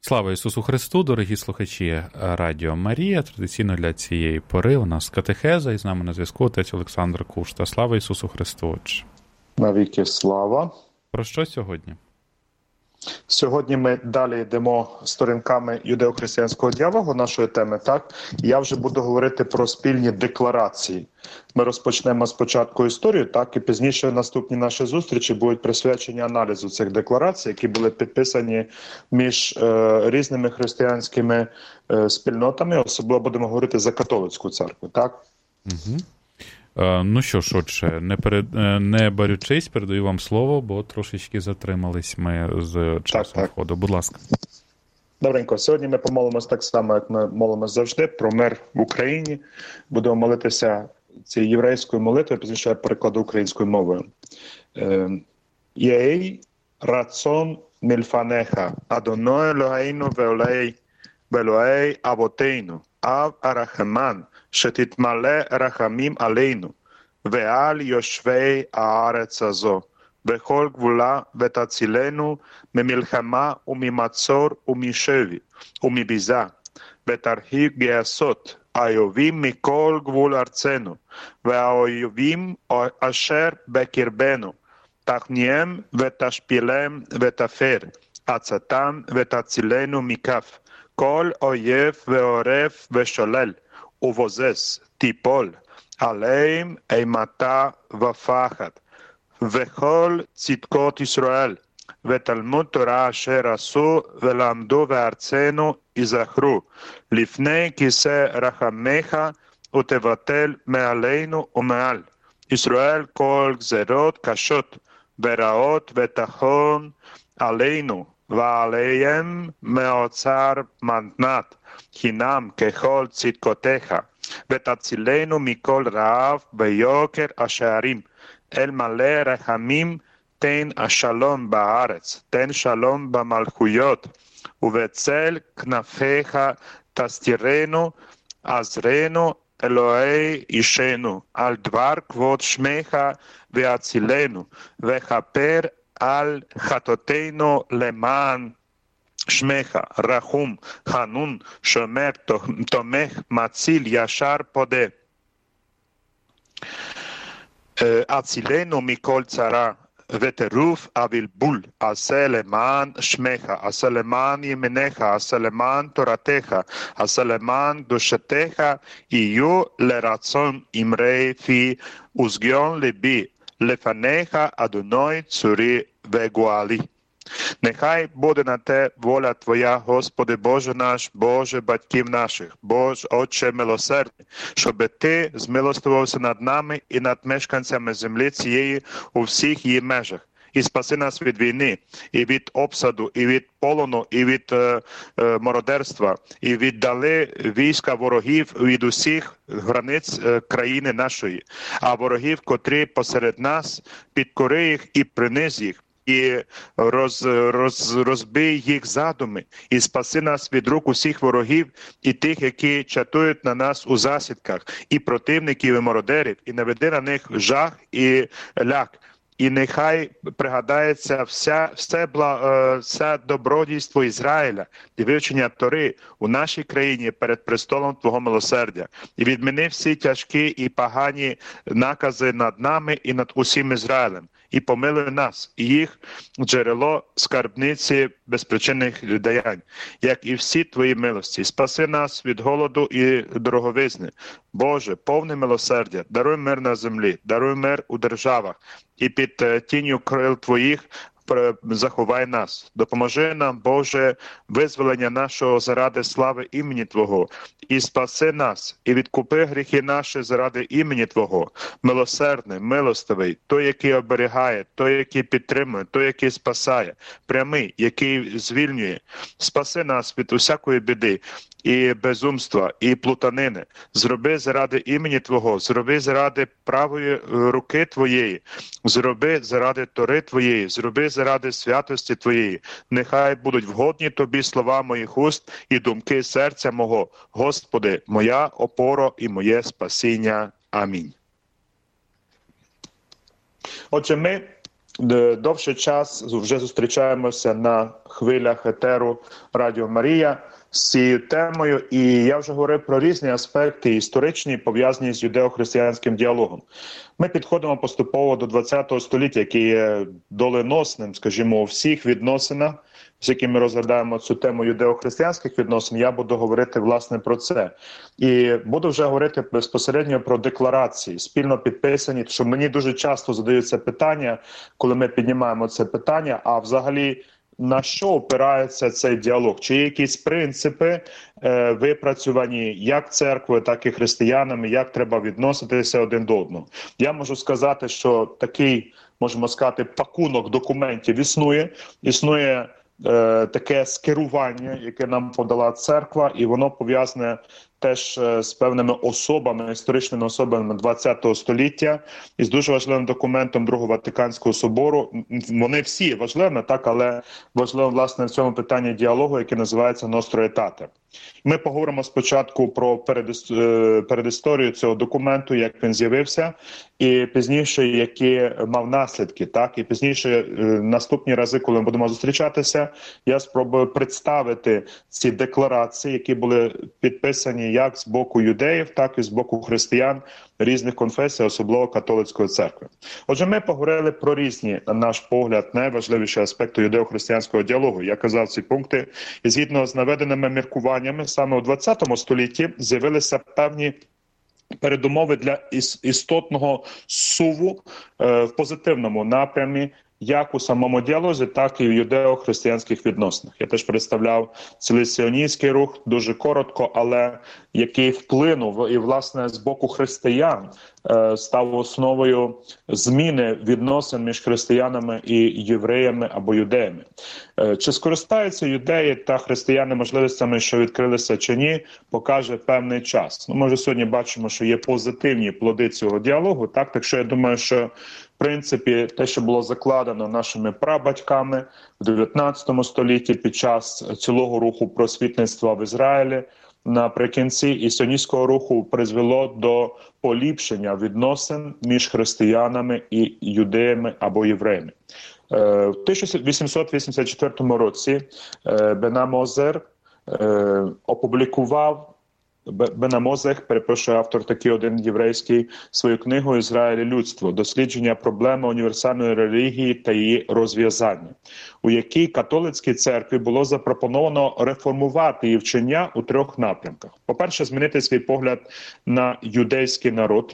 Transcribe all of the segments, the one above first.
Слава Ісусу Христу, дорогі слухачі Радіо Марія. Традиційно для цієї пори у нас катехеза, і з нами на зв'язку отець Олександр Кушта. Слава Ісусу Христу, Отче. Навіки слава. Про що сьогодні? Сьогодні ми далі йдемо сторінками юдео-християнського діалогу нашої теми, так? Я вже буду говорити про спільні декларації. Ми розпочнемо спочатку історію, так? І пізніше наступні наші зустрічі будуть присвячені аналізу цих декларацій, які були підписані між різними християнськими спільнотами. Особливо будемо говорити за католицьку церкву, так? Угу. Ну що ж, Отче, не борючись, передаю вам слово, бо трошечки затримались ми з часом входу. Будь ласка. Добренько. Сьогодні ми помолимось так само, як ми молимось завжди, про мир в Україні. Будемо молитися цією єврейською молитвою, пізніше я перекладу українською мовою. Єй рацон мільфанеха, Адоной Елоheinu ואלוהי אבותינו, אב הרחמן, שתתמלא רחמים עלינו, ועל יושבי הארץ הזו, בכל גבולה ותצילנו ממלחמה וממצור ומשבי ומביזה, ותרחיק גייסות האויבים מכל גבול ארצנו, והאויבים אשר בקרבנו, תכניהם ותשפילם ותפר, עצתם ותצילנו מכף. כל אויב ועורף ושולל ובוזז תיפול עליהם אימתה ופחד, וכל צדקות ישראל ותלמוד תורה אשר עשו ולמדו בארצנו יזכרו לפני כיסא רחמך ותבטל מעלינו ומעל ישראל כל גזרות קשות ורעות ותחון עלינו ועליהם מאוצר מתנת חינם ככל צדקותיך, ותצילנו מכל רעב ויוקר השערים, אל מלא רחמים תן השלום בארץ, תן שלום במלכויות, ובצל כנפיך תסתירנו, עזרנו אלוהי אישנו, על דבר כבוד שמך והצילנו, וכפר על חטאותינו למען שמך, רחום, חנון, שומר, תומך, מציל, ישר פודה. הצילנו מכל צרה וטירוף הבלבול, עשה למען שמך, עשה למען ימינך, עשה למען תורתך, עשה למען קדושתך, יהיו לרצון אמרי פי וזגיון ליבי, לפניך, אדוני, צורי וגואלי. Нехай буде на те воля Твоя, Господи Боже наш, Боже батьків наших, Боже Отче милосердний, щоби Ти змилостивився над нами і над мешканцями землі цієї у всіх її межах. І спаси нас від війни, і від обсаду, і від полону, і від мародерства, і віддали війська ворогів від усіх границь країни нашої. А ворогів, котрі посеред нас, підкори їх і приниз їх, і розбий їх задуми, і спаси нас від рук усіх ворогів, і тих, які чатують на нас у засідках, і противників, і мародерів, і наведи на них жах і ляк. І нехай пригадається все добродійство Ізраїля і вивчення Тори у нашій країні перед престолом Твого милосердя. І відміни всі тяжкі і погані накази над нами і над усім Ізраїлем. І помилуй нас, і їх джерело скарбниці безпричинних даянь, як і всі Твої милості. Спаси нас від голоду і дороговизни. Боже, повне милосердя, даруй мир на землі, даруй мир у державах, і під тінню крил Твоїх заховай нас. Допоможи нам, Боже, визволення нашого заради слави імені Твого, і спаси нас, і відкупи гріхи наші заради імені Твого. Милосердний, милостивий, той, який оберігає, той, який підтримує, той, який спасає, прямий, який звільнює. Спаси нас від усякої біди і безумства, і плутанини. Зроби заради імені Твого, зроби заради правої руки Твоєї, зроби заради Тори Твоєї, зроби заради святості Твоєї. Нехай будуть вгодні Тобі слова моїх уст і думки серця мого. Господи, моя опора і моє спасіння. Амінь. Отже, ми довший час вже зустрічаємося на хвилях етеру Радіо Марія з цією темою. І я вже говорив про різні аспекти історичні, пов'язані з юдео-християнським діалогом. Ми підходимо поступово до ХХ століття, яке є доленосним, скажімо, у всіх відносинах, з якими ми розглядаємо цю тему юдео-християнських відносин. Я буду говорити, власне, про це. І буду вже говорити безпосередньо про декларації, спільно підписані, що мені дуже часто задаються питання, коли ми піднімаємо це питання, а взагалі на що опирається цей діалог? Чи є якісь принципи випрацьовані як церквою, так і християнами, як треба відноситися один до одного? Я можу сказати, що такий, можемо сказати, пакунок документів існує таке скерування, яке нам подала церква, і воно пов'язане теж з певними особами, історичними особами ХХ століття, і з дуже важливим документом Другого Ватиканського собору. Вони всі важливі, так, але важливо, власне, в цьому питанні діалогу, який називається «Ностро етате». Ми поговоримо спочатку про передісторію цього документу, як він з'явився, і пізніше, які мав наслідки. Так? І пізніше, наступні рази, коли ми будемо зустрічатися, я спробую представити ці декларації, які були підписані як з боку юдеїв, так і з боку християн різних конфесій, особливо католицької церкви. Отже, ми поговорили про різні, на наш погляд, найважливіші аспекти юдео-християнського діалогу. Я казав ці пункти, і згідно з наведеними міркуваннями, саме у ХХ столітті з'явилися певні передумови для істотного суву в позитивному напрямі, як у самому діалозі, так і в юдео-християнських відносинах. Я теж представляв цілий сіоністський рух, дуже коротко, але який вплинув і, власне, з боку християн став основою зміни відносин між християнами і євреями або юдеями. Чи скористаються юдеї та християни можливостями, що відкрилися чи ні, покаже певний час. Ми вже сьогодні бачимо, що є позитивні плоди цього діалогу. Так що я думаю, що в принципі, те, що було закладено нашими прабатьками в 19 столітті під час цілого руху просвітництва в Ізраїлі, наприкінці і сіоністського руху призвело до поліпшення відносин між християнами і юдеями або євреями. В 1884 році Бенам Озер опублікував автор такий один єврейський, свою книгу «Ізраїль і людство. Дослідження проблеми універсальної релігії та її розв'язання», у якій католицькій церкві було запропоновано реформувати її вчення у 3 напрямках. По-перше, змінити свій погляд на юдейський народ.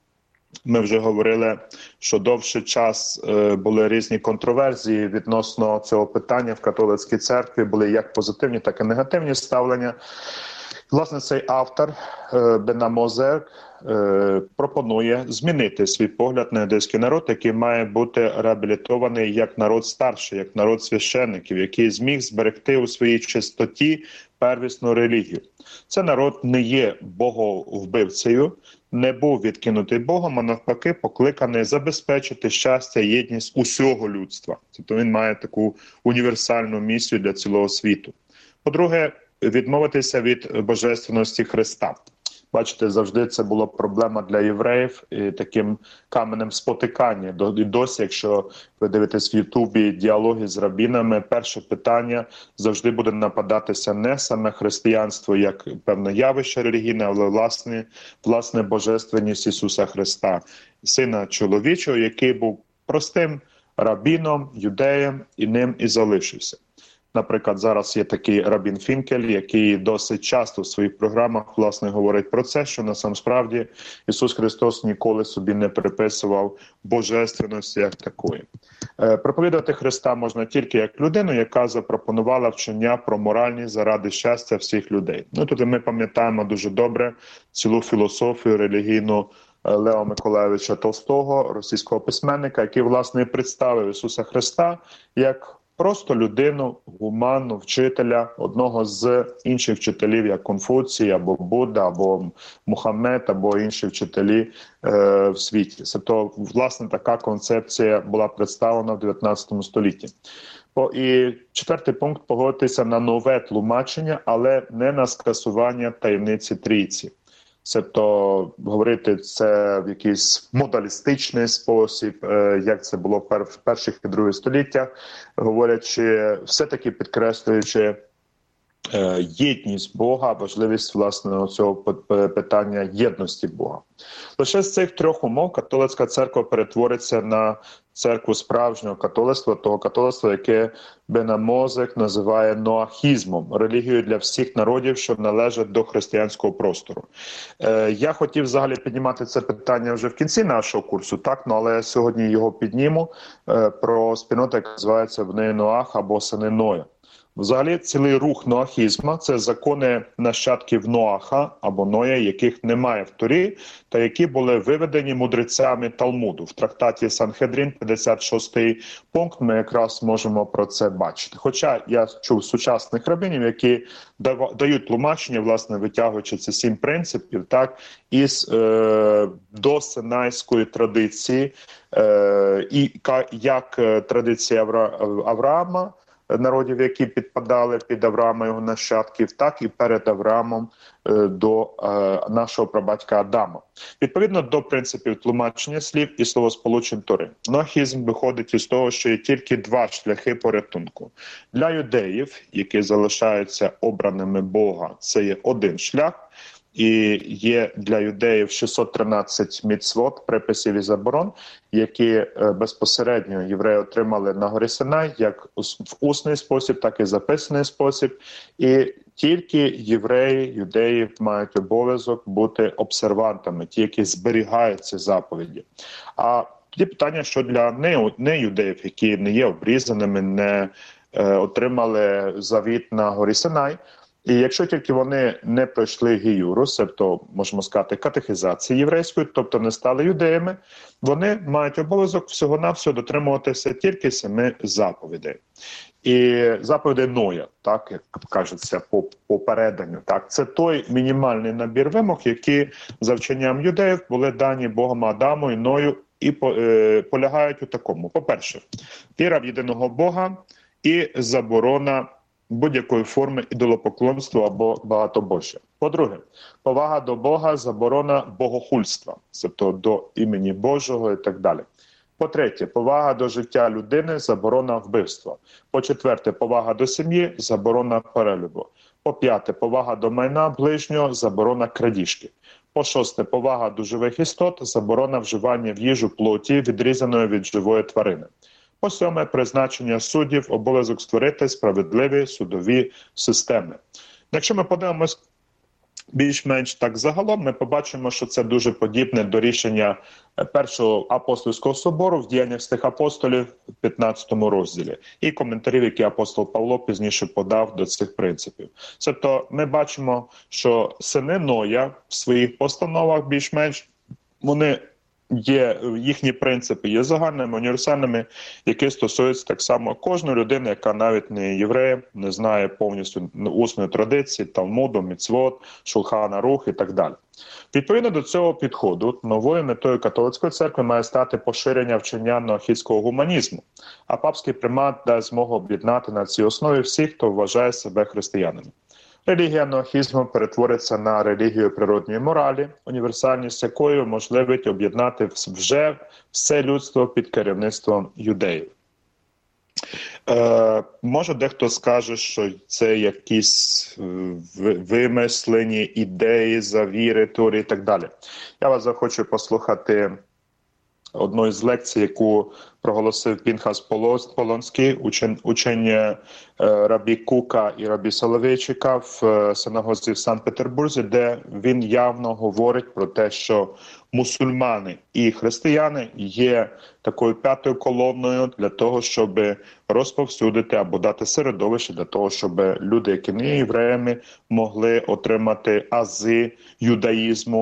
Ми вже говорили, що довший час були різні контроверсії відносно цього питання в католицькій церкві, були як позитивні, так і негативні ставлення. Власне, цей автор Бенам Озер пропонує змінити свій погляд на юдейський народ, який має бути реабілітований як народ старший, як народ священників, який зміг зберегти у своїй чистоті первісну релігію. Це народ не є боговбивцею, не був відкинутий Богом, а навпаки покликаний забезпечити щастя і єдність усього людства. Тобто він має таку універсальну місію для цілого світу. По-друге, відмовитися від божественності Христа. Бачите, завжди це була проблема для євреїв і таким каменем спотикання. І досі, якщо ви дивитесь в Ютубі діалоги з рабінами, перше питання завжди буде нападатися не саме християнство як певне явище релігійне, але власне божественність Ісуса Христа, Сина чоловічого, який був простим рабіном, юдеєм і ним і залишився. Наприклад, зараз є такий Рабін Фінкель, який досить часто в своїх програмах, власне, говорить про це, що насамправді Ісус Христос ніколи собі не приписував божественності як такої. Проповідувати Христа можна тільки як людину, яка запропонувала вчення про моральність заради щастя всіх людей. Тут ми пам'ятаємо дуже добре цілу філософію релігійну Лео Миколайовича Толстого, російського письменника, який, власне, представив Ісуса Христа як просто людину, гуманну, вчителя, одного з інших вчителів, як Конфуцій, або Будда, або Мухаммед, або інші вчителі в світі. Тобто, власне, така концепція була представлена в 19 столітті. І 4-й пункт – погодитися на нове тлумачення, але не на скасування таємниці Трійці. Тобто говорити це в якийсь модалістичний спосіб, як це було в перших і других століттях, говорячи, все-таки підкреслюючи єдність Бога, важливість власне цього питання єдності Бога. Лише з цих трьох умов католицька церква перетвориться на церкву справжнього католицтва, того католицтва, яке Бена Мозек називає ноахізмом, релігією для всіх народів, що належать до християнського простору. Я хотів взагалі піднімати це питання вже в кінці нашого курсу, так, але сьогодні його підніму про спільноту, яка називається «Бней Ноах» або «Сини Ноя». Взагалі, цілий рух ноахізму – це закони нащадків Ноаха або Ноя, яких немає в Торі, та які були виведені мудрецями Талмуду. В трактаті Санхедрин, 56-й пункт, ми якраз можемо про це бачити. Хоча я чув сучасних рабинів, які дають тлумачення, власне, витягуючи ці 7 принципів, так, із досинайської традиції, і як традиція Авраама, народів, які підпадали під Авраама, його нащадків, так і перед Авраамом до нашого прабатька Адама. Відповідно до принципів тлумачення слів і словосполучень Тори. Ноахізм виходить із того, що є тільки 2 шляхи порятунку. Для юдеїв, які залишаються обраними Бога, це є один шлях. І є для юдеїв 613 міцвот, приписів і заборон, які безпосередньо євреї отримали на горі Синай, як в усний спосіб, так і записаний спосіб. І тільки євреї, юдеї мають обов'язок бути обсервантами, ті, які зберігають ці заповіді. А тоді питання, що для неюдеїв, які не є обрізаними, не отримали завіт на горі Синай, і якщо тільки вони не пройшли гіюру, тобто, можемо сказати, катехізації єврейської, тобто не стали юдеями, вони мають обов'язок всього-навсього дотримуватися тільки 7 заповідей. І заповідей Ноя, так, як кажеться по переданню, так, це той мінімальний набір вимог, які за вченням юдеїв були дані Богом Адаму і Ною, і полягають у такому. По-перше, віра в єдиного Бога і заборона будь-якої форми ідолопоклонства або багатобожжя. По-друге, повага до Бога, заборона богохульства, тобто до імені Божого і так далі. По-третє, повага до життя людини, заборона вбивства. По-четверте, повага до сім'ї, заборона перелюбу. По-п'яте, повага до майна ближнього, заборона крадіжки. По-шосте, повага до живих істот, заборона вживання в їжу плоті, відрізаної від живої тварини. По-сьоме, призначення суддів, обов'язок створити справедливі судові системи. Якщо ми подивимось більш-менш так загалом, ми побачимо, що це дуже подібне до рішення Першого апостольського собору в діяннях святих апостолів в 15 розділі і коментарів, які апостол Павло пізніше подав до цих принципів. Тобто ми бачимо, що сини Ноя в своїх постановах більш-менш вони їхні принципи є загальними, універсальними, які стосуються так само кожної людини, яка навіть не є євреєм, не знає повністю усної традиції, Талмуду, міцвот, Шулхан Арух і так далі. Відповідно до цього підходу, новою метою католицької церкви має стати поширення вчення ноахідського гуманізму, а папський примат дасть змогу об'єднати на цій основі всіх, хто вважає себе християнами. Релігія ноахізму перетвориться на релігію природньої моралі, універсальність якої можливить об'єднати вже все людство під керівництвом юдеїв. Може дехто скаже, що це якісь вимислені ідеї, завіри, теорії і так далі. Я вас захочу послухати одну із лекцій, яку проголосив Пінхас Полонський, учень рабі Кука і рабі Соловейчика в синагозі в Санкт-Петербурзі, де він явно говорить про те, що мусульмани і християни є такою п'ятою колоною для того, щоб розповсюдити або дати середовище для того, щоб люди, які не є євреями, могли отримати ази юдаїзму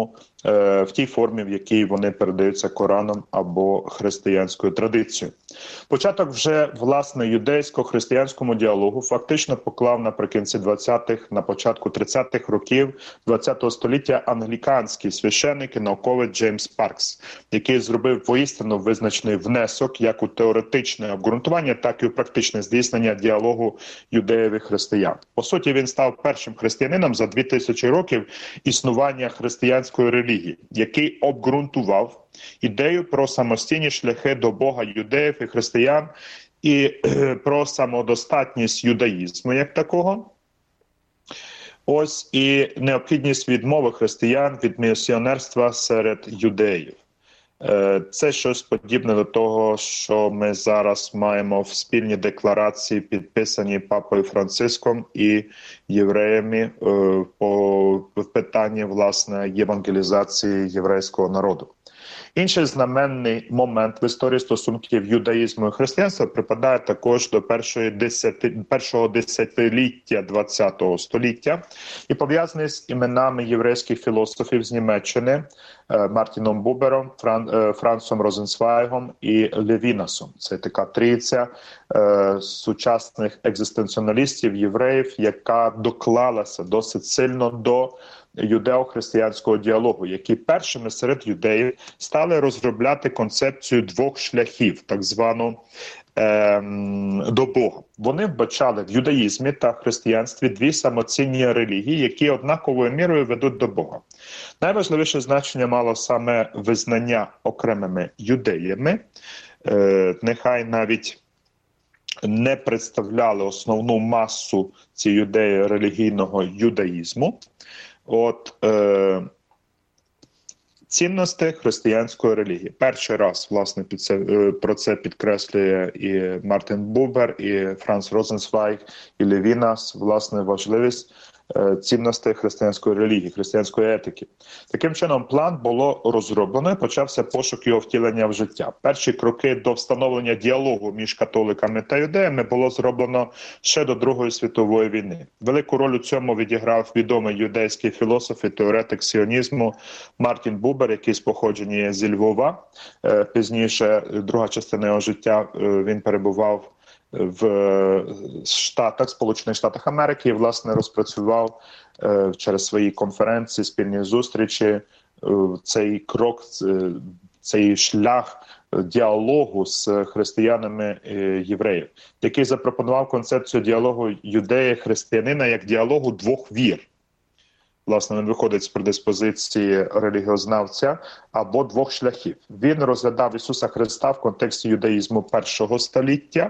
в тій формі, в якій вони передаються Кораном або християнською традицією. Початок вже, власне, юдейсько-християнському діалогу фактично поклав наприкінці 20-х, на початку 30-х років ХХ століття англіканський священник і науковець Джеймс Паркс, який зробив воістину визначний внесок як у теоретичне обґрунтування, так і у практичне здійснення діалогу юдеїв і християн. По суті, він став першим християнином за 2000 років існування християнської релігії, який обґрунтував ідею про самостійні шляхи до Бога юдеїв і християн і про самодостатність юдаїзму як такого. Ось і необхідність відмови християн від місіонерства серед юдеїв. Це щось подібне до того, що ми зараз маємо в спільній декларації, підписаній Папою Франциском і євреями по питанні, власне, євангелізації єврейського народу. Інший знаменний момент в історії стосунків юдаїзму і християнства припадає також до першого десятиліття ХХ століття і пов'язаний з іменами єврейських філософів з Німеччини Мартіном Бубером, Францом Розенцвайгом і Левінасом. Це така трійця сучасних екзистенціоналістів, євреїв, яка доклалася досить сильно до юдео-християнського діалогу, які першими серед юдеїв стали розробляти концепцію двох шляхів, так звану до Бога. Вони вбачали в юдаїзмі та християнстві дві самоцінні релігії, які однаковою мірою ведуть до Бога. Найважливіше значення мало саме визнання окремими юдеями, нехай навіть не представляли основну масу цієї юдеї релігійного юдаїзму. Цінності християнської релігії. Перший раз, власне, про це підкреслює і Мартін Бубер, і Франц Розенцвайг, і Левінас, власне, важливість цінностей християнської релігії, християнської етики. Таким чином, план було розроблено і почався пошук його втілення в життя. Перші кроки до встановлення діалогу між католиками та юдеями було зроблено ще до Другої світової війни. Велику роль у цьому відіграв відомий юдейський філософ і теоретик сіонізму Мартін Бубер, який з походження зі Львова. Пізніше, друга частина його життя, він перебував в Штатах, Сполучених Штатах Америки, і, власне, розпрацював через свої конференції, спільні зустрічі цей крок, цей шлях діалогу з християнами євреїв, який запропонував концепцію діалогу юдея-християнина як діалогу двох вір. Власне, він виходить з предиспозиції релігіознавця або двох шляхів. Він розглядав Ісуса Христа в контексті юдаїзму першого століття.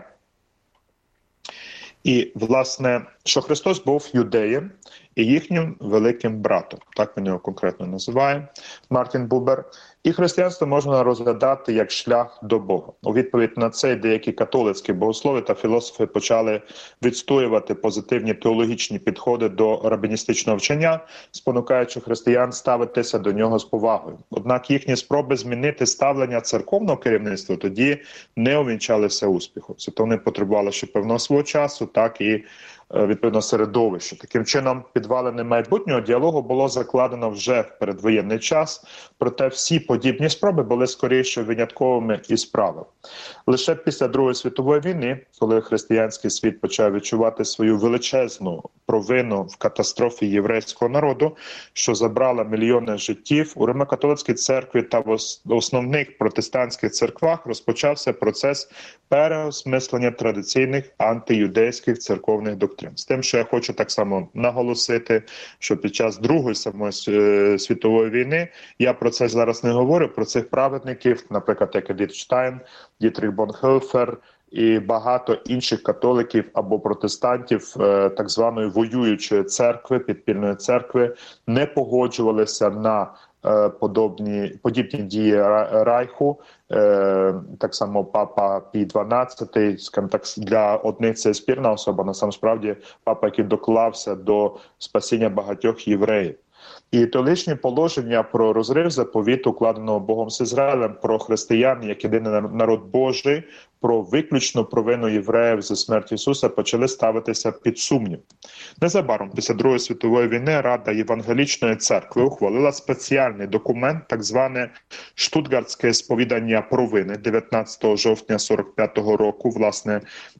І, власне, що Христос був юдеєм і їхнім великим братом. Так він його конкретно називає Мартін Бубер. І християнство можна розглядати як шлях до Бога. У відповідь на це деякі католицькі богослови та філософи почали відстоювати позитивні теологічні підходи до рабіністичного вчення, спонукаючи християн ставитися до нього з повагою. Однак їхні спроби змінити ставлення церковного керівництва тоді не увінчалися успіхом. Це то вони потребували ще певного свого часу, так і відповідно середовище. Таким чином, підвалини майбутнього діалогу було закладено вже в передвоєнний час, проте всі подібні спроби були скоріше винятковими із правил. Лише після Другої світової війни, коли християнський світ почав відчувати свою величезну провину в катастрофі єврейського народу, що забрала мільйони життів, у Римо-католицькій церкві та в основних протестантських церквах розпочався процес переосмислення традиційних антиюдейських церковних доктрин. З тим, що я хочу так само наголосити, що під час Другої самої світової війни, я про це зараз не говорю, про цих праведників, наприклад, як Едит Штайн, Дітрих Бонхофер і багато інших католиків або протестантів так званої воюючої церкви, підпільної церкви, не погоджувалися на подібні дії Райху. Так само папа Пій XII, скажімо так, для одних це спірна особа, насамперед папа, який доклався до спасіння багатьох євреїв. І теологічні положення про розрив заповіту, укладеного Богом з Ізраїлем, про християн як єдиний народ Божий, про виключну провину євреїв за смерть Ісуса почали ставитися під сумнів. Незабаром після Другої світової війни Рада Євангелічної церкви ухвалила спеціальний документ, так зване Штутгартське сповідання провини 19 жовтня 45-го року. Власне,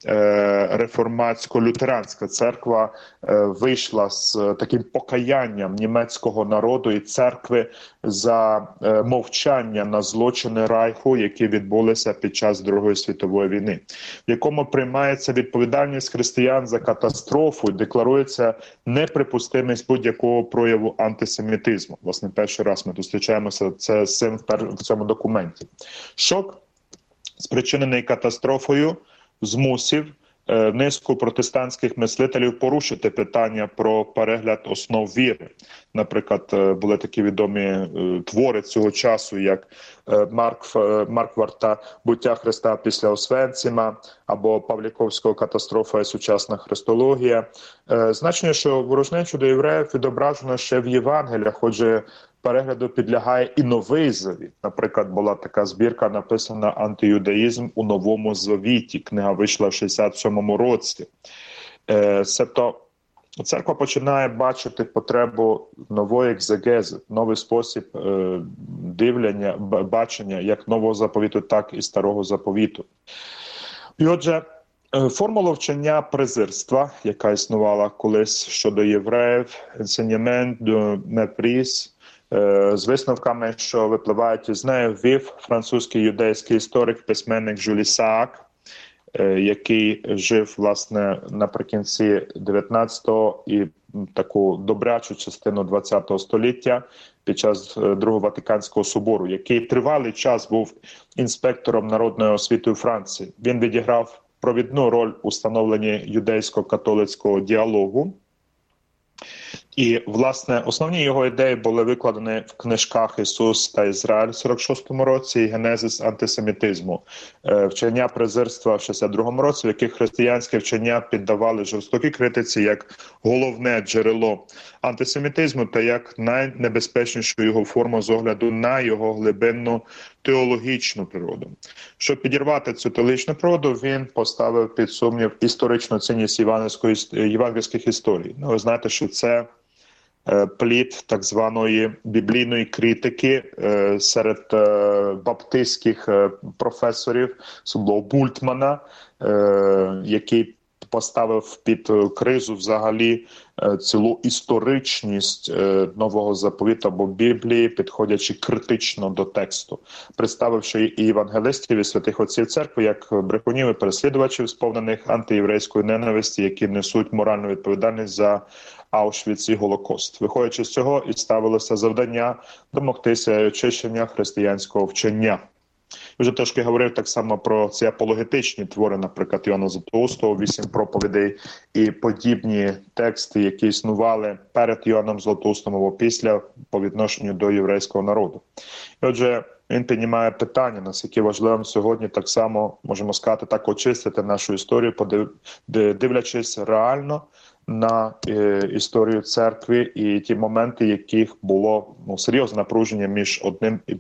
реформатсько-лютеранська церква вийшла з таким покаянням німецького народу і церкви за мовчання на злочини Райху, які відбулися під час Другої світової війни, в якому приймається відповідальність християн за катастрофу і декларується неприпустимість будь-якого прояву антисемітизму. Власне, перший раз ми зустрічаємося з цим в цьому документі. Шок, спричинений катастрофою, змусив низку протестантських мислителів порушити питання про перегляд основ віри. Наприклад, були такі відомі твори цього часу, як Маркварта «Буття Христа після Освенцима» або Павліковського «Катастрофа і сучасна христологія». Значення, що ворожнечу до євреїв відображено ще в Євангеліях, отже, перегляду підлягає і Новий Завіт. Наприклад, була така збірка, написана «Антиюдаїзм у Новому Завіті». Книга вийшла в 67-му році. Себто церква починає бачити потребу нової екзегези, новий спосіб дивлення, бачення як Нового Заповіту, так і Старого Заповіту. І отже, формула вчення презирства, яка існувала колись щодо євреїв, «enseignement de mépris», з висновками, що випливають із неї, ввів французький юдейський історик, письменник Жюлі Саак, який жив, власне, наприкінці 19-го і таку добрячу частину 20-го століття під час Другого Ватиканського собору, який тривалий час був інспектором народної освіти у Франції. Він відіграв провідну роль у становленні юдейсько-католицького діалогу. І, власне, основні його ідеї були викладені в книжках «Ісус та Ізраїль» в 46-му році і «Генезис антисемітизму», вчення презирства в 62-му році, в яких християнське вчення піддавали жорстокій критиці як головне джерело антисемітизму та як найнебезпечнішу його форму з огляду на його глибинну теологічну природу. Щоб підірвати цю теологічну природу, він поставив під сумнів історичну цінність євангельських історій. Ви знаєте, що це плід так званої біблійної критики серед баптистських професорів, особливо Бультмана, який поставив під кризу взагалі цілу історичність Нового Заповіту або Біблії, підходячи критично до тексту, представивши і євангелистів, і святих отців церкви як брехунів і переслідувачів, сповнених антиєврейської ненависті, які несуть моральну відповідальність за Аушвіц і Голокост. Виходячи з цього, і ставилося завдання домогтися очищення християнського вчення. Я вже трошки говорив так само про ці апологетичні твори, наприклад, Іоанна Златоустого, 8 проповідей і подібні тексти, які існували перед Іоанном Златоустом або після по відношенню до єврейського народу. І отже, він піднімає питання, наскільки важливим сьогодні так само, можемо сказати, так очистити нашу історію, дивлячись реально на історію церкви і ті моменти, яких було серйозне напруження між одною і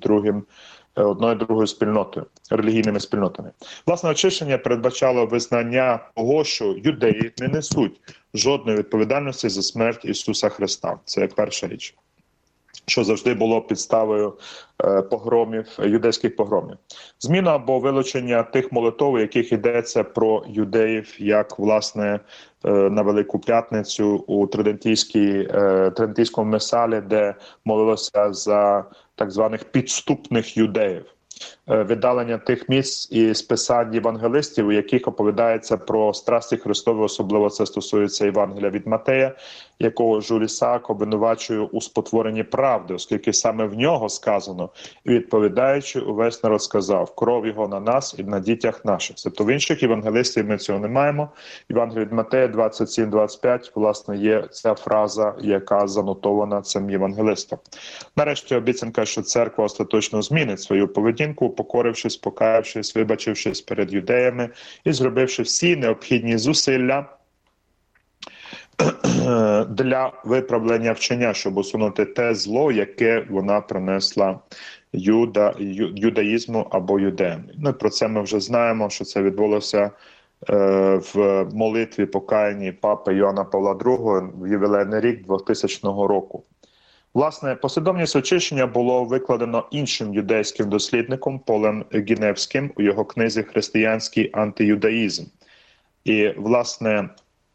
другою спільнотою, релігійними спільнотами. Власне, очищення передбачало визнання того, що юдеї не несуть жодної відповідальності за смерть Ісуса Христа. Це перша річ, що завжди було підставою погромів, юдейських погромів. Зміна або вилучення тих молитов, у яких йдеться про юдеїв, як, власне, на Велику П'ятницю у Тридентійському месалі, де молилося за так званих підступних юдеїв. Віддалення тих місць і списань євангелистів, у яких оповідається про страсті Христові, особливо це стосується Євангелія від Матея, якого Жюлі Саак обвинувачує у спотворенні правди, оскільки саме в нього сказано, відповідаючи, увесь народ сказав, кров його на нас і на дітях наших. Тобто в інших євангелистів ми цього не маємо. Євангелія від Матея 27-25, власне, є ця фраза, яка занотована цим євангелистом. Нарешті обіцянка, що церква остаточно змінить свою поведінку, покорившись, покаявшись, вибачившись перед юдеями і зробивши всі необхідні зусилля для виправлення вчення, щоб усунути те зло, яке вона принесла юдаїзму або юдеям. Ну, про це ми вже знаємо, що це відбулося в молитві покаянні папи Йоанна Павла II в ювілейний рік 2000 року. Власне, послідовність очищення було викладено іншим юдейським дослідником Полем Гіневським у його книзі «Християнський антиюдаїзм». І, власне,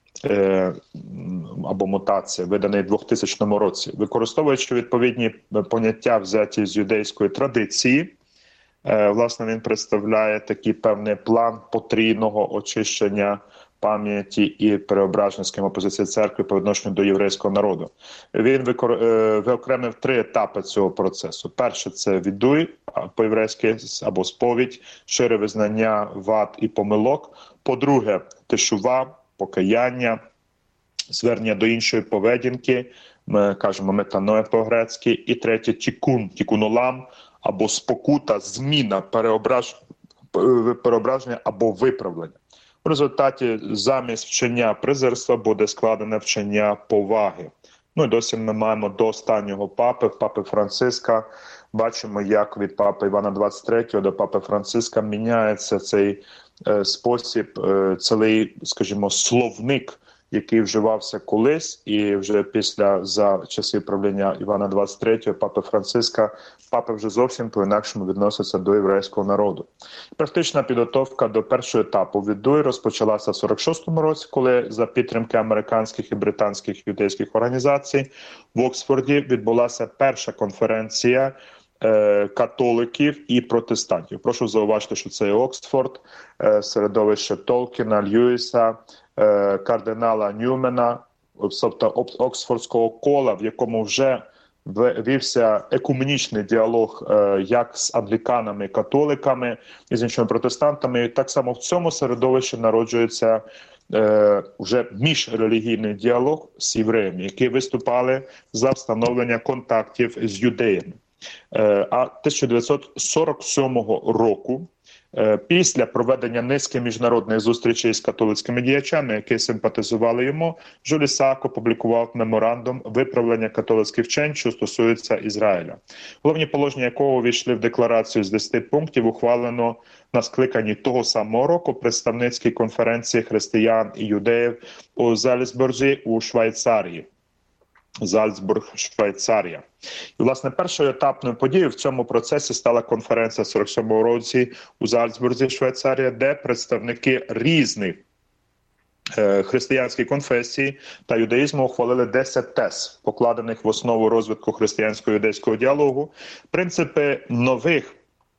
або мутація, виданий в 2000 році, використовуючи відповідні поняття, взяті з юдейської традиції, власне, він представляє такий певний план потрійного очищення пам'яті і переображення схеми позиції церкви по відношенню до єврейського народу. Він виокремив 3 етапи цього процесу. Перше – це відуй, по-єврейськи, або сповідь, щире визнання вад і помилок. По-друге, тешува, покаяння, звернення до іншої поведінки, ми кажемо метаноя по-грецьки. І третє – тікун, тікунолам, або спокута, зміна, переображення або виправлення. В результаті замість вчення презирства буде складене вчення поваги. Ну і досі ми маємо до останнього папи Франциска. Бачимо, як від папи Івана XXIII до папи Франциска міняється цей спосіб, цілий, скажімо, словник, який вживався колись, і вже за часів правління Івана XXIII, папи Франциска, папи вже зовсім по-інакшому відносяться до єврейського народу. Практична підготовка до першого етапу відуй розпочалася в 46-му році, коли за підтримки американських і британських юдейських організацій в Оксфорді відбулася перша конференція католиків і протестантів. Прошу зауважити, що це Оксфорд, середовище Толкіна, Льюіса, кардинала Ньюмена, тобто Оксфордського кола, в якому вже вівся екуменічний діалог як з англіканами і католиками, і з іншими протестантами. І так само в цьому середовищі народжується вже міжрелігійний діалог з євреями, які виступали за встановлення контактів з юдеями. А 1947 року, після проведення низки міжнародних зустрічей з католицькими діячами, які симпатизували йому, Жюль Ісаак опублікував меморандум виправлення католицьких вчень, що стосується Ізраїля. Головні положення якого увійшли в декларацію з 10 пунктів, ухвалено на скликанні того самого року представницькій конференції християн і юдеїв у Зальцбурзі у Швейцарії. Зальцбург, Швейцарія. І, власне, першою етапною подією в цьому процесі стала конференція 47-го році у Зальцбурзі, Швейцарія, де представники різних християнських конфесій та юдаїзму ухвалили 10 тез, покладених в основу розвитку християнсько-юдейського діалогу, принципи нових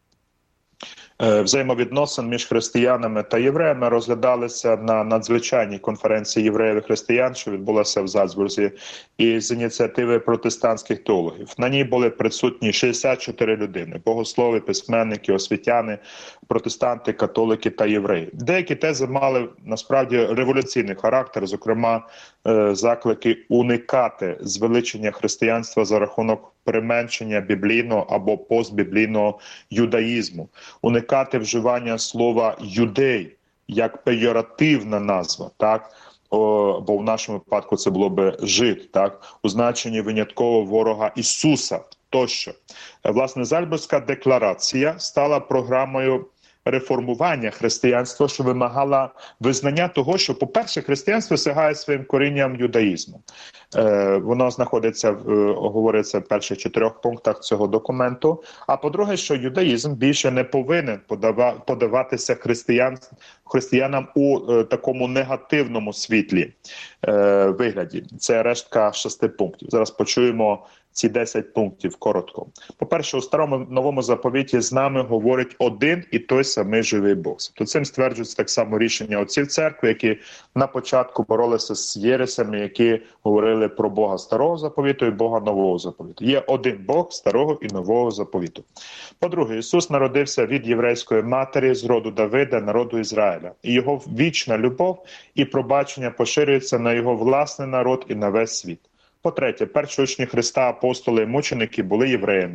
взаємовідносин між християнами та євреями розглядалися на надзвичайній конференції євреїв і християн, що відбулася в Зальцбурзі, і з ініціативи протестантських теологів. На ній були присутні 64 людини – богослови, письменники, освітяни, протестанти, католики та євреї. Деякі тези мали, насправді, революційний характер, зокрема, заклики уникати звеличення християнства за рахунок применшення біблійного або постбіблійного юдаїзму, уникати вживання слова «юдей» як пейоративна назва, так? Бо в нашому випадку це було би «жид», так? У значенні винятково ворога Ісуса тощо. Власне, Зальцбурзька декларація стала програмою реформування християнства, що вимагала визнання того, що, по-перше, християнство сягає своїм корінням юдаїзму. Воно знаходиться, говориться в перших 4 пунктах цього документу. А по-друге, що юдаїзм більше не повинен подаватися християнам у такому негативному світлі вигляді. Це рештка 6 пунктів. Зараз почуємо ці 10 пунктів коротко. По-перше, у Старому Новому заповіті з нами говорить один і той самий живий Бог. То цим стверджується так само рішення отців церкви, які на початку боролися з єресями, які говорили про Бога Старого заповіту і Бога Нового заповіту. Є один Бог Старого і Нового заповіту. По-друге, Ісус народився від єврейської матері з роду Давида, народу Ізраїля. І його вічна любов і пробачення поширюється на його власний народ і на весь світ. По-третє, перші учні Христа, апостоли і мученики були євреями.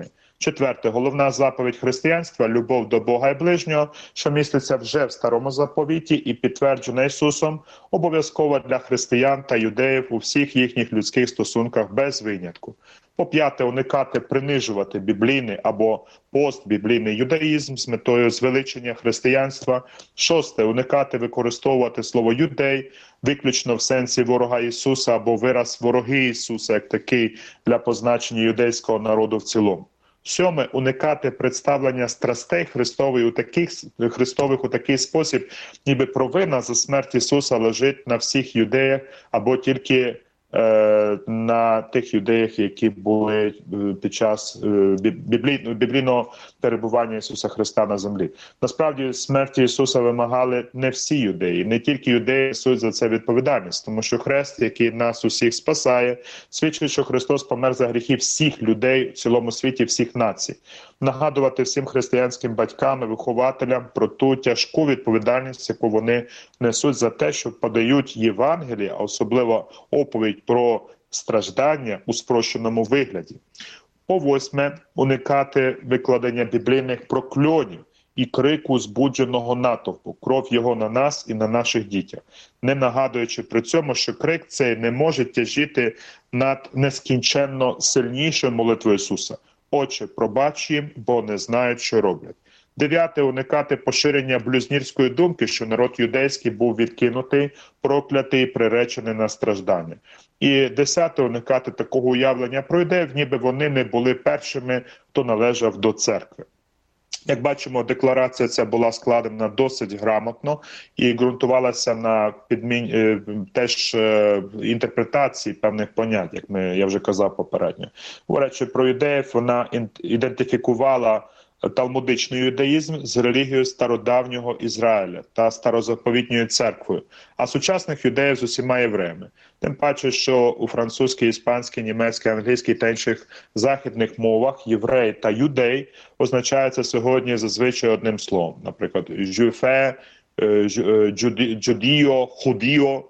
Четверте, головна заповідь християнства – любов до Бога і ближнього, що міститься вже в Старому заповіті і підтверджена Ісусом, обов'язково для християн та юдеїв у всіх їхніх людських стосунках без винятку. По-п'яте, уникати принижувати біблійний або постбіблійний юдаїзм з метою звеличення християнства. Шосте, уникати використовувати слово «юдей» виключно в сенсі ворога Ісуса або вираз «вороги Ісуса» як такий для позначення юдейського народу в цілому. Сьоме, уникати представлення страстей Христових у такий спосіб, ніби провина за смерть Ісуса лежить на всіх юдеях або тільки на тих юдеях, які були під час біблійного перебування Ісуса Христа на землі. Насправді, смерті Ісуса вимагали не всі юдеї, не тільки юдеї несуть за це відповідальність, тому що хрест, який нас усіх спасає, свідчить, що Христос помер за гріхи всіх людей в цілому світі, всіх націй. Нагадувати всім християнським батькам і вихователям про ту тяжку відповідальність, яку вони несуть за те, що подають Євангеліє, а особливо оповідь про страждання у спрощеному вигляді. По-восьме, уникати викладення біблійних прокльонів і крику збудженого натовпу, кров його на нас і на наших дітях, не нагадуючи при цьому, що крик цей не може тяжіти над нескінченно сильнішою молитвою Ісуса. Отче, пробач їм, бо не знають, що роблять. Дев'яте, уникати поширення блюзнірської думки, що народ юдейський був відкинутий, проклятий і приречений на страждання. І десяте, уникати такого уявлення про юдеїв, ніби вони не були першими, хто належав до церкви. Як бачимо, декларація ця була складена досить грамотно і ґрунтувалася на теж інтерпретації певних понять, як я вже казав попередньо. Говорячи про юдеїв, вона ідентифікувала талмудичний юдаїзм з релігією стародавнього Ізраїля та старозаповітньою церквою, а сучасних юдеїв з усіма євреями. Тим паче, що у французькій, іспанській, німецькій, англійській та інших західних мовах єврей та юдей означаються сьогодні зазвичай одним словом. Наприклад, жюфе, джудіо, худіо,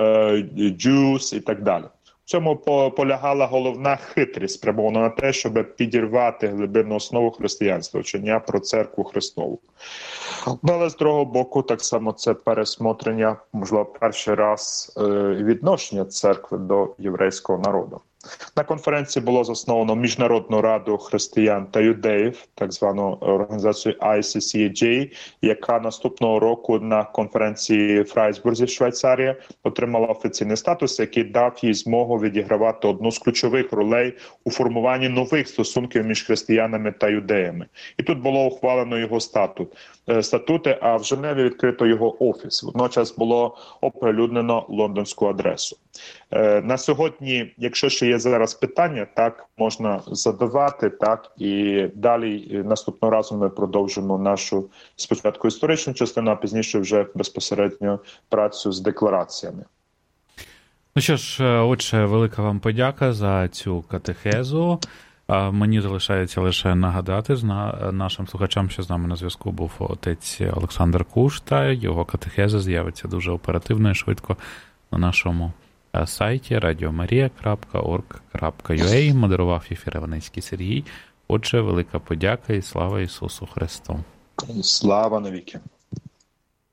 джус і так далі. В цьому полягала головна хитрість, спрямована на те, щоб підірвати глибинну основу християнства, вчення про церкву Христову. Але з другого боку, так само це пересмотрення, можливо, перший раз відношення церкви до єврейського народу. На конференції було засновано Міжнародну раду християн та юдеїв, так звану організацію ICCJ, яка наступного року на конференції в Фрайбурзі, Швейцарія, отримала офіційний статус, який дав їй змогу відігравати одну з ключових ролей у формуванні нових стосунків між християнами та юдеями. І тут було ухвалено його статути, а в Женеві відкрито його офіс. Водночас було оприлюднено лондонську адресу. На сьогодні, якщо ще є зараз питання, так, можна задавати, так, і далі наступного разу ми продовжимо нашу спочатку історичну частину, а пізніше вже безпосередньо працю з деклараціями. Ну що ж, отже, велика вам подяка за цю катехезу. Мені залишається лише нагадати нашим слухачам, що з нами на зв'язку був отець Олександр Кушта. Його катехеза з'явиться дуже оперативно і швидко на нашому сайті radiomaria.org.ua. Модерував ефір Іваницький Сергій. Отже, велика подяка і слава Ісусу Христу. Слава навіки.